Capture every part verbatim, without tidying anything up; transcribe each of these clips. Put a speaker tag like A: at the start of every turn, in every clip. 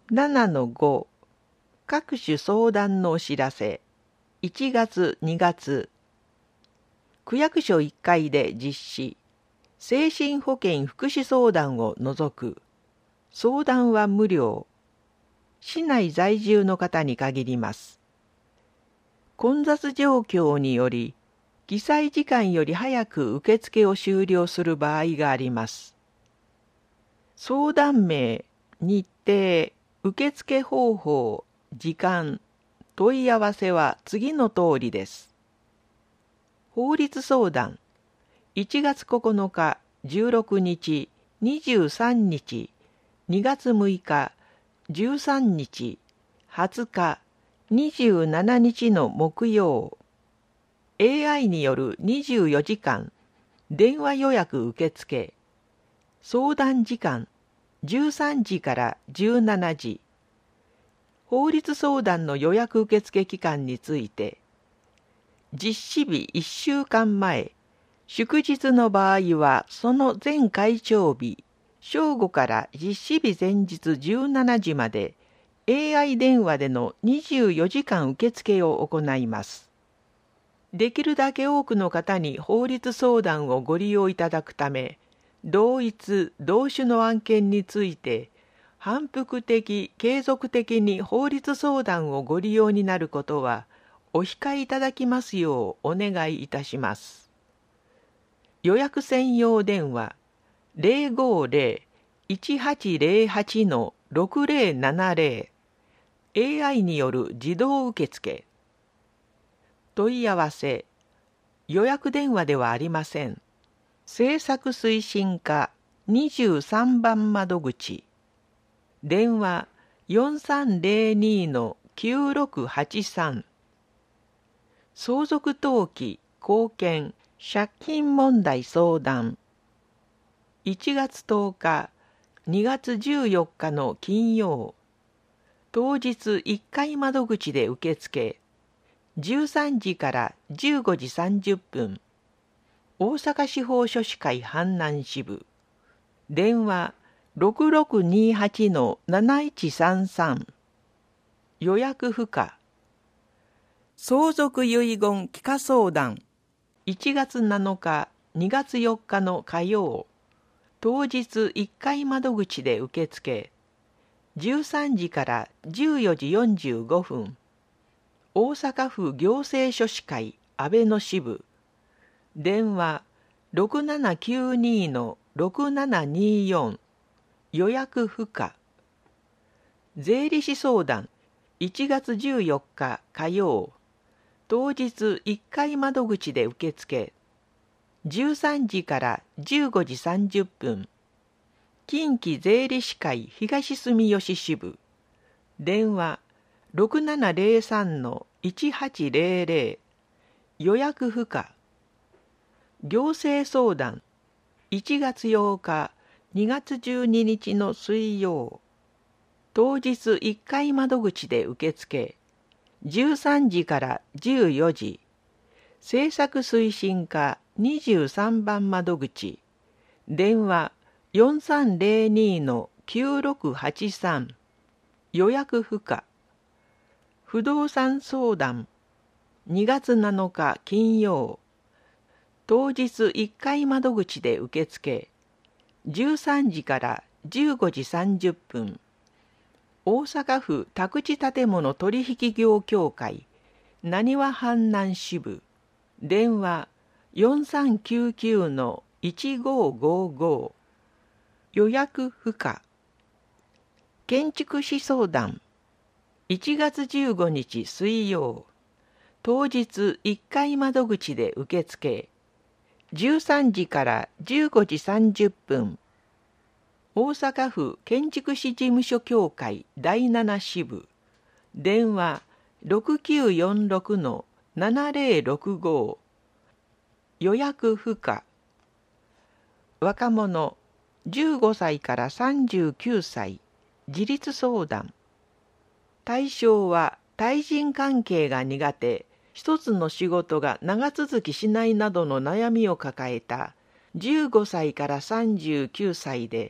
A: ななのご 各種相談のお知らせ。いちがつにがつ区役所いっかいで実施。精神保健福祉相談を除く。相談は無料。市内在住の方に限ります。混雑状況により、記載時間より早く受付を終了する場合があります。相談名、日程、受付方法、時間、問い合わせは次の通りです。法律相談、いちがつここのか、じゅうろくにち、にじゅうさんにち、にがつむいか、じゅうさんにち、はつか、にじゅうしちにちの木曜。エーアイ によるにじゅうよじかん、電話予約受付。相談時間、じゅうさんじからじゅうしちじ。法律相談の予約受付期間について、実施日いっしゅうかんまえ、祝日の場合はその前開帳日、正午から実施日前日じゅうしちじまで、エーアイ 電話でのにじゅうよじかん受付を行います。できるだけ多くの方に法律相談をご利用いただくため、同一・同種の案件について、反復的・継続的に法律相談をご利用になることは、お控えいただきますようお願いいたします。予約専用電話 ゼロごゼロ いちはちゼロはち ろくゼロななゼロ エーアイ による自動受付。問い合わせ、予約電話ではありません。政策推進課にじゅうさんばん窓口。電話 よんさんゼロに きゅうろくはちさん。相続登記、後見、借金問題相談。いちがつとおか、にがつじゅうよっかの金曜。当日いっかい窓口で受付。じゅうさんじからじゅうごじさんじゅっぷん。大阪司法書士会阪南支部。電話 ろくろくにはち なないちさんさん。予約不可。相続遺言帰化相談。いちがつなのか、にがつよっかの火曜。当日いっかい窓口で受付。じゅうさんじからじゅうよじよんじゅうごふん。大阪府行政書士会安倍野支部。電話 ろくななきゅうに ろくななによん。予約不可。税理士相談いちがつじゅうよっか火曜。当日いっかい窓口で受付。じゅうさんじからじゅうごじさんじゅっぷん。近畿税理士会東住吉支部。電話 ろくななゼロさん いちはちゼロゼロ。予約不可。行政相談いちがつようか、にがつじゅうににちの水曜。当日いっかい窓口で受付。じゅうさんじからじゅうよじ。政策推進課にじゅうさんばん窓口。電話 よんさんゼロに きゅうろくはちさん。予約不可。不動産相談にがつなのか金曜。当日いっかい窓口で受付。じゅうさんじからじゅうごじさんじゅっぷん。大阪府宅地建物取引業協会なにわ阪南支部。電話 よんさんきゅうきゅう いちごごご。予約不可。建築士相談いちがつじゅうごにち水曜。当日いっかい窓口で受付。じゅうさんじからじゅうごじさんじゅっぷん。大阪府建築士事務所協会だいなな支部。電話 ろくきゅうよんろく ななゼロろくご。予約不可。若者じゅうごさいからさんじゅうきゅうさい。自立相談。対象は対人関係が苦手、一つの仕事が長続きしないなどの悩みを抱えたじゅうごさいからさんじゅうきゅうさいで、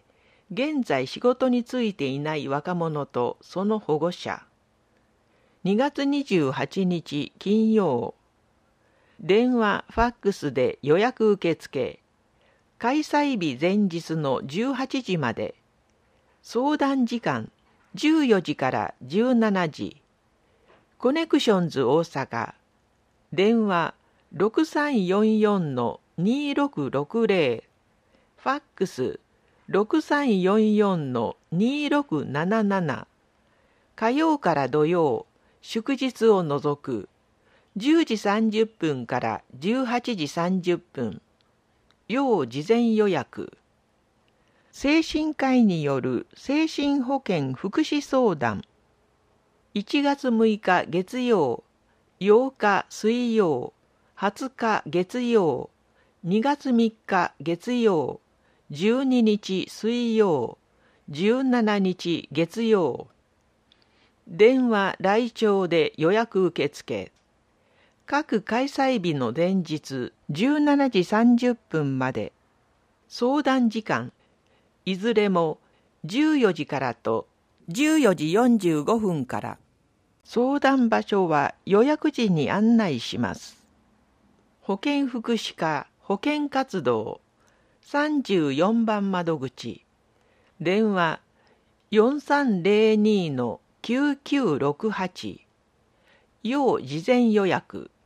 A: 現在仕事に就いていない若者とその保護者。にがつにじゅうはちにち金曜。電話、ファックスで予約受付。開催日前日のじゅうはちじまで。相談時間じゅうよじからじゅうしちじ。コネクションズ大阪。電話ろくさんよんよんのにろくろくぜろ。ファックスろくさんよんよんのにろくなななな。火曜から土曜、祝日を除くじゅうじさんじゅっぷんからじゅうはちじさんじゅっぷん。要事前予約。精神科医による精神保健福祉相談。いちがつむいか月曜、ようか水曜、はつか月曜、にがつみっか月曜、じゅうににち水曜、じゅうしちにち月曜。電話来庁で予約受付。各開催日の前日じゅうしちじさんじゅっぷんまで。相談時間いずれもじゅうよじからとじゅうよじよんじゅうごふんから。相談場所は予約時に案内します。保健福祉課保健活動さんじゅうよんばん窓口。電話よんさんぜろにのきゅうきゅうろくはち。要事前予約。